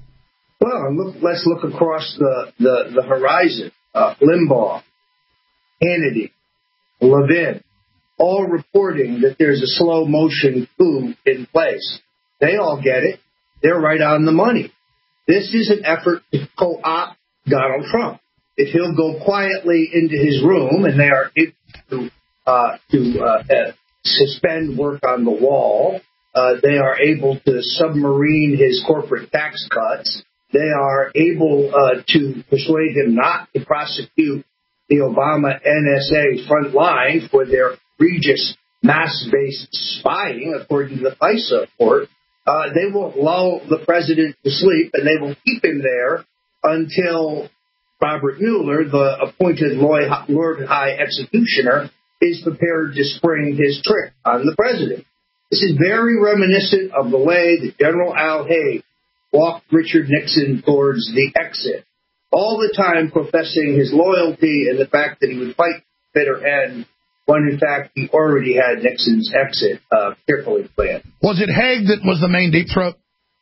Well, look, let's look across the, the, the horizon. Uh, Limbaugh, Hannity, Levin, all reporting that there's a slow motion coup in place. They all get it. They're right on the money. This is an effort to co-opt Donald Trump. If he'll go quietly into his room and they are able to Uh, to uh, uh, suspend work on the wall. Uh, they are able to submarine his corporate tax cuts. They are able uh, to persuade him not to prosecute the Obama N S A front line for their egregious mass-based spying, according to the FISA report. Uh, they will lull the president to sleep, and they will keep him there until Robert Mueller, the appointed Lord High Executioner, is prepared to spring his trick on the president. This is very reminiscent of the way that General Al Haig walked Richard Nixon towards the exit, all the time professing his loyalty and the fact that he would fight the bitter end when, in fact, he already had Nixon's exit uh, carefully planned. Was it Haig that was the main deep throat?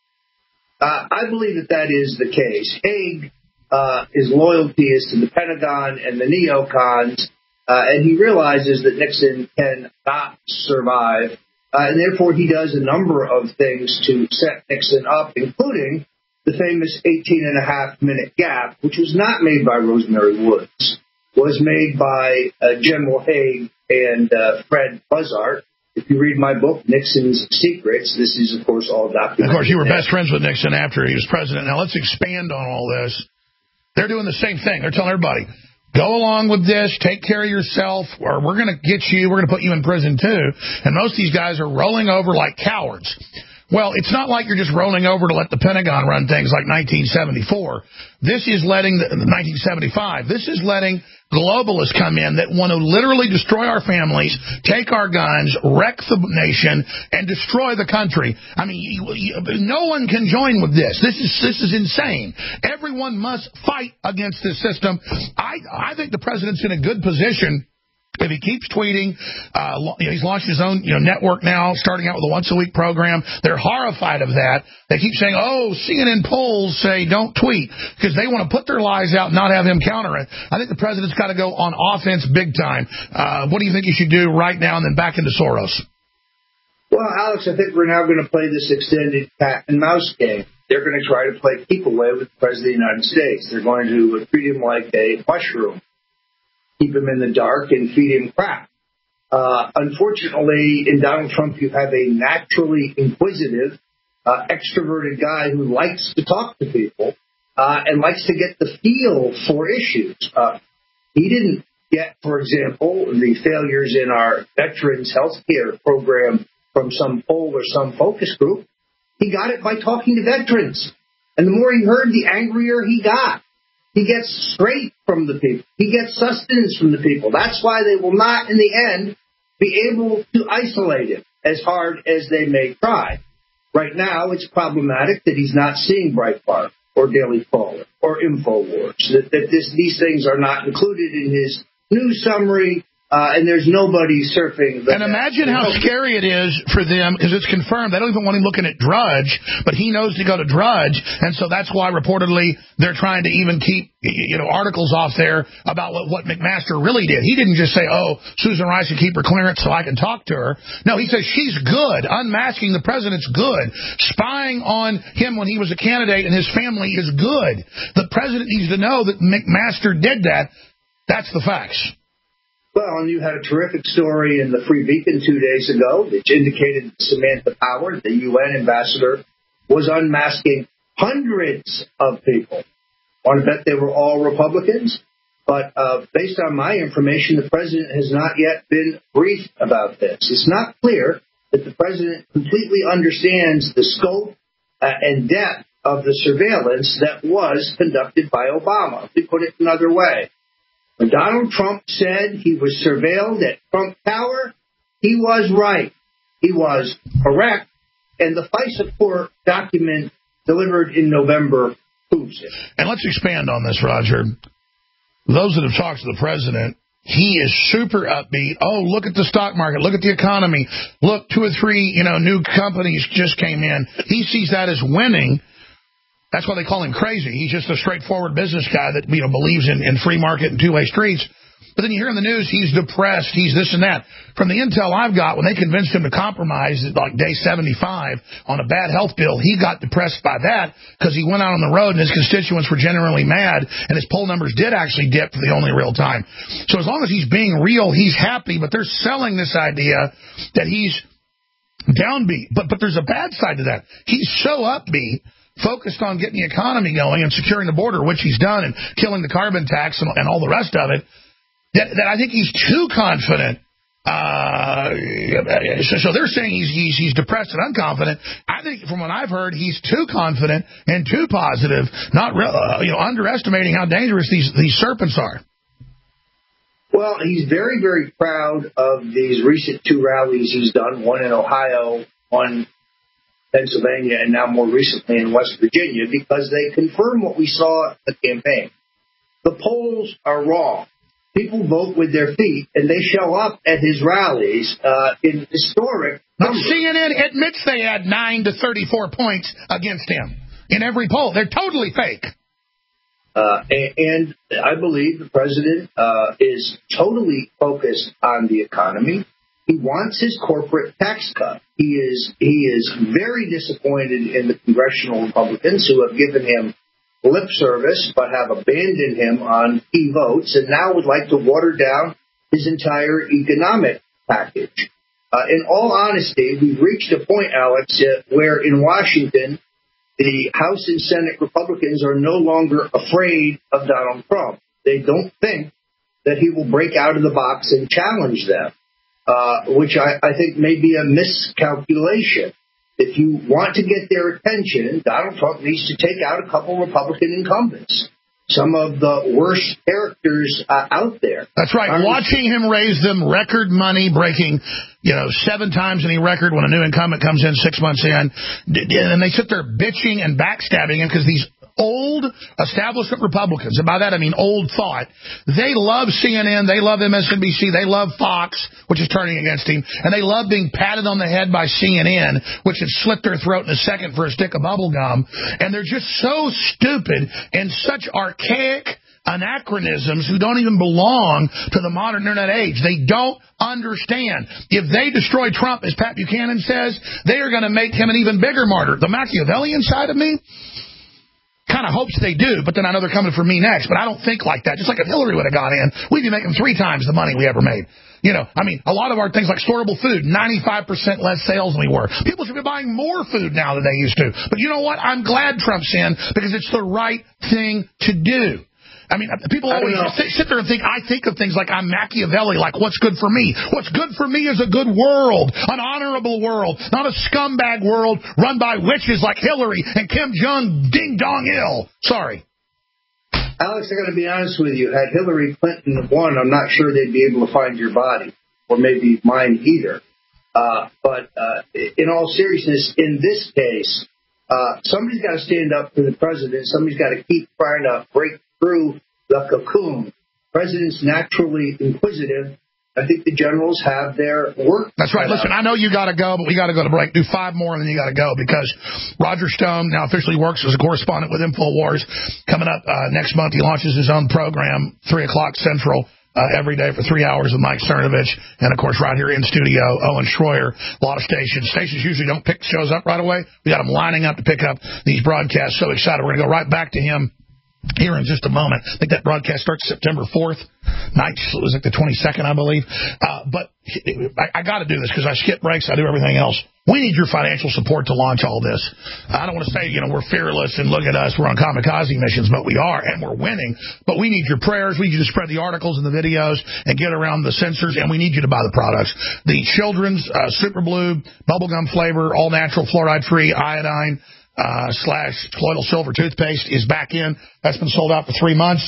Uh, I believe that that is the case. Haig, uh, his loyalty is to the Pentagon and the neocons. Uh, and he realizes that Nixon cannot survive, uh, and therefore he does a number of things to set Nixon up, including the famous eighteen and a half minute gap, which was not made by Rosemary Woods, was made by uh, General Haig and uh, Fred Buzzard. If you read my book, Nixon's Secrets, this is, of course, all documented. Of course, you were best friends with Nixon after he was president. Now, let's expand on all this. They're doing the same thing. They're telling everybody, go along with this, take care of yourself, or we're going to get you, we're going to put you in prison too. And most of these guys are rolling over like cowards. Well, it's not like you're just rolling over to let the Pentagon run things like nineteen seventy-four. This is letting, the, nineteen seventy-five, this is letting globalists come in that want to literally destroy our families, take our guns, wreck the nation, and destroy the country. I mean, you, you, no one can join with this. This is this is insane. Everyone must fight against this system. I I think the president's in a good position. If he keeps tweeting, uh, you know, he's launched his own you know, network now, starting out with a once-a-week program. They're horrified of that. They keep saying, oh, C N N polls say don't tweet, because they want to put their lies out and not have him counter it. I think the president's got to go on offense big time. Uh, what do you think he should do right now and then back into Soros? Well, Alex, I think we're now going to play this extended cat and mouse game. They're going to try to play keep away with the President of the United States. They're going to treat him like a mushroom, keep him in the dark, and feed him crap. Uh, unfortunately, in Donald Trump, you have a naturally inquisitive, uh, extroverted guy who likes to talk to people uh, and likes to get the feel for issues. Uh, he didn't get, for example, the failures in our veterans health care program from some poll or some focus group. He got it by talking to veterans. And the more he heard, the angrier he got. He gets straight from the people. He gets sustenance from the people. That's why they will not, in the end, be able to isolate him as hard as they may try. Right now, it's problematic that he's not seeing Breitbart or Daily Caller or InfoWars, that, that this, these things are not included in his news summary. Uh, and there's nobody surfing. The and imagine how scary it is for them, because it's confirmed. They don't even want him looking at Drudge, but he knows to go to Drudge, and so that's why reportedly they're trying to even keep you know articles off there about what, what McMaster really did. He didn't just say, oh, Susan Rice can keep her clearance so I can talk to her. No, he says she's good. Unmasking the president's good. Spying on him when he was a candidate and his family is good. The president needs to know that McMaster did that. That's the facts. Well, and you had a terrific story in the Free Beacon two days ago which indicated Samantha Power, the U N ambassador, was unmasking hundreds of people. I want to bet they were all Republicans, but uh, based on my information, the president has not yet been briefed about this. It's not clear that the president completely understands the scope uh, and depth of the surveillance that was conducted by Obama. Let me put it another way. When Donald Trump said he was surveilled at Trump Tower, he was right. He was correct. And the FISA court document delivered in November proves it. And let's expand on this, Roger. Those that have talked to the president, he is super upbeat. Oh, look at the stock market. Look at the economy. Look, two or three, you know, new companies just came in. He sees that as winning. That's why they call him crazy. He's just a straightforward business guy that, you know, believes in, in free market and two-way streets. But then you hear in the news he's depressed, he's this and that. From the intel I've got, when they convinced him to compromise at like day seventy-five on a bad health bill, he got depressed by that because he went out on the road and his constituents were generally mad and his poll numbers did actually dip for the only real time. So as long as he's being real, he's happy, but they're selling this idea that he's downbeat. But, but there's a bad side to that. He's so upbeat, focused on getting the economy going and securing the border, which he's done, and killing the carbon tax and, and all the rest of it, that, that I think he's too confident. Uh, so, so they're saying he's, he's he's depressed and unconfident. I think from what I've heard, he's too confident and too positive, not re- uh, you know underestimating how dangerous these, these serpents are. Well, he's very, very proud of these recent two rallies he's done, one in Ohio, one Pennsylvania, and now more recently in West Virginia, because they confirm what we saw at the campaign. The polls are wrong. People vote with their feet, and they show up at his rallies uh, in historic numbers. C N N admits they had nine to thirty-four points against him in every poll. They're totally fake. Uh, and, and I believe the president uh, is totally focused on the economy. He wants his corporate tax cut. He is he is very disappointed in the congressional Republicans who have given him lip service but have abandoned him on key votes and now would like to water down his entire economic package. Uh, in all honesty, we've reached a point, Alex, uh, where in Washington, the House and Senate Republicans are no longer afraid of Donald Trump. They don't think that he will break out of the box and challenge them. Uh, which I, I think may be a miscalculation. If you want to get their attention, Donald Trump needs to take out a couple Republican incumbents. some of the worst characters uh, out there. That's right. Um, Watching him raise them record money, breaking, you know, seven times any record when a new incumbent comes in six months in, and they sit there bitching and backstabbing him because these old establishment Republicans, and by that I mean old thought, they love C N N, they love M S N B C, they love Fox, which is turning against him, and they love being patted on the head by C N N, which has slit their throat in a second for a stick of bubble gum, and they're just so stupid and such archaic anachronisms who don't even belong to the modern internet age. They don't understand. If they destroy Trump, as Pat Buchanan says, they are going to make him an even bigger martyr. The Machiavellian side of me kind of hopes they do, but then I know they're coming for me next. But I don't think like that. Just like if Hillary would have got in, we'd be making three times the money we ever made. You know, I mean, a lot of our things like storable food, ninety-five percent less sales than we were. People should be buying more food now than they used to. But you know what? I'm glad Trump's in because it's the right thing to do. I mean, people always th- sit there and think, I think of things like I'm Machiavelli, like what's good for me. What's good for me is a good world, an honorable world, not a scumbag world run by witches like Hillary and Kim Jong ding-dong-il. Sorry. Alex, I got to be honest with you. Had Hillary Clinton won, I'm not sure they'd be able to find your body, or maybe mine either. Uh, but uh, in all seriousness, in this case, uh, somebody's got to stand up for the president. Somebody's got to keep trying to break through the cocoon. President's naturally inquisitive. I think the generals have their work. That's right. Listen, I know you got to go, but we got to go to break. Do five more, and then you got to go because Roger Stone now officially works as a correspondent with InfoWars. Coming up uh, next month, he launches his own program, three o'clock Central, uh, every day for three hours with Mike Cernovich. And, of course, right here in studio, Owen Schroyer. A lot of stations. Stations usually don't pick shows up right away. We got them lining up to pick up these broadcasts. So excited. We're going to go right back to him here in just a moment. I think that broadcast starts September fourth. Night was like the twenty-second, I believe. Uh, but I, I got to do this because I skip breaks. I do everything else. We need your financial support to launch all this. I don't want to say, you know, we're fearless and look at us, we're on kamikaze missions, but we are, and we're winning. But we need your prayers. We need you to spread the articles and the videos and get around the censors, and we need you to buy the products. The children's uh, Super Blue, bubblegum flavor, all natural, fluoride-free, iodine, Uh, slash colloidal silver toothpaste is back in. That's been sold out for three months.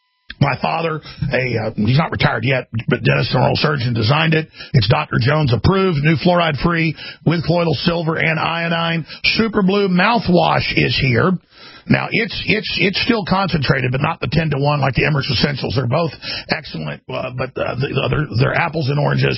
My father, a uh, he's not retired yet, but dentist and oral surgeon designed it. It's Doctor Jones approved, new fluoride-free with colloidal silver and iodine. Super Blue mouthwash is here. Now, it's it's it's still concentrated, but not the ten to one like the Emirates Essentials. They're both excellent, uh, but uh, the, they're, they're apples and oranges.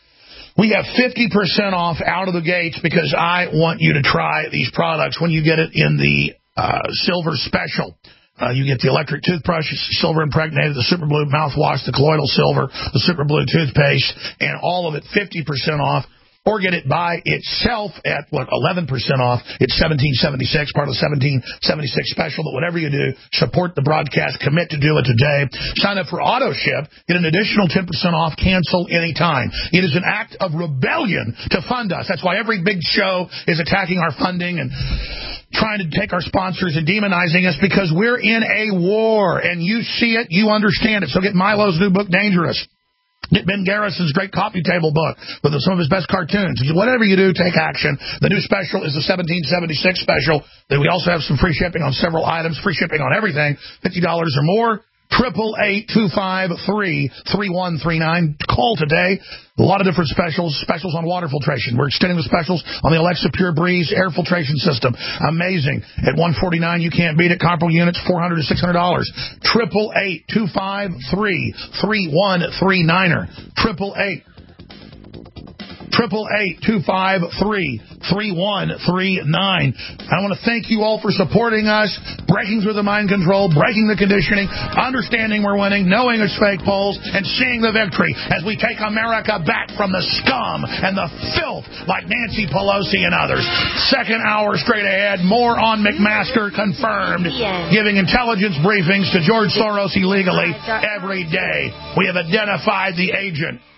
We have fifty percent off out of the gates because I want you to try these products when you get it in the uh, silver special. Uh, you get the electric toothbrush, silver impregnated, the Super Blue mouthwash, the colloidal silver, the Super Blue toothpaste, and all of it fifty percent off. Or get it by itself at, what, eleven percent off. It's seventeen seventy-six, part of the seventeen seventy-six special. But whatever you do, support the broadcast. Commit to do it today. Sign up for auto ship. Get an additional ten percent off. Cancel anytime. It is an act of rebellion to fund us. That's why every big show is attacking our funding and trying to take our sponsors and demonizing us because we're in a war. And you see it. You understand it. So get Milo's new book, Dangerous. Get Ben Garrison's great coffee table book with some of his best cartoons. Whatever you do, take action. The new special is the seventeen seventy-six special. Then we also have some free shipping on several items, free shipping on everything, fifty dollars or more. Triple eight two five three three one three nine. Call today. A lot of different specials. Specials on water filtration. We're extending the specials on the Alexa Pure Breeze air filtration system. Amazing. At one forty-nine, you can't beat it. Comparable units, four hundred to six hundred dollars. Triple eight two five three three one three niner. Triple eight. Triple eight two five three three one three nine. I want to thank you all for supporting us, breaking through the mind control, breaking the conditioning, understanding we're winning, knowing it's fake polls, and seeing the victory as we take America back from the scum and the filth like Nancy Pelosi and others. Second hour straight ahead, more on McMaster confirmed, giving intelligence briefings to George Soros illegally every day. We have identified the agent.